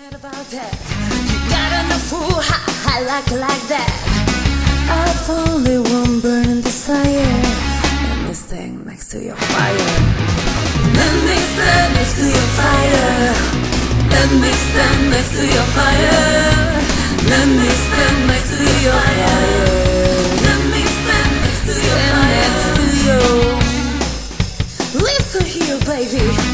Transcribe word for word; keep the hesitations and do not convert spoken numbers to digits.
Forget about that. You got enough fool, ha, I like it like that. I've only one burning desire. Let me stand next to your fire. Let me stand next to your fire. Let me stand next to your fire. Let me stand next to your fire. Let me stand next to your fire. Listen here, baby.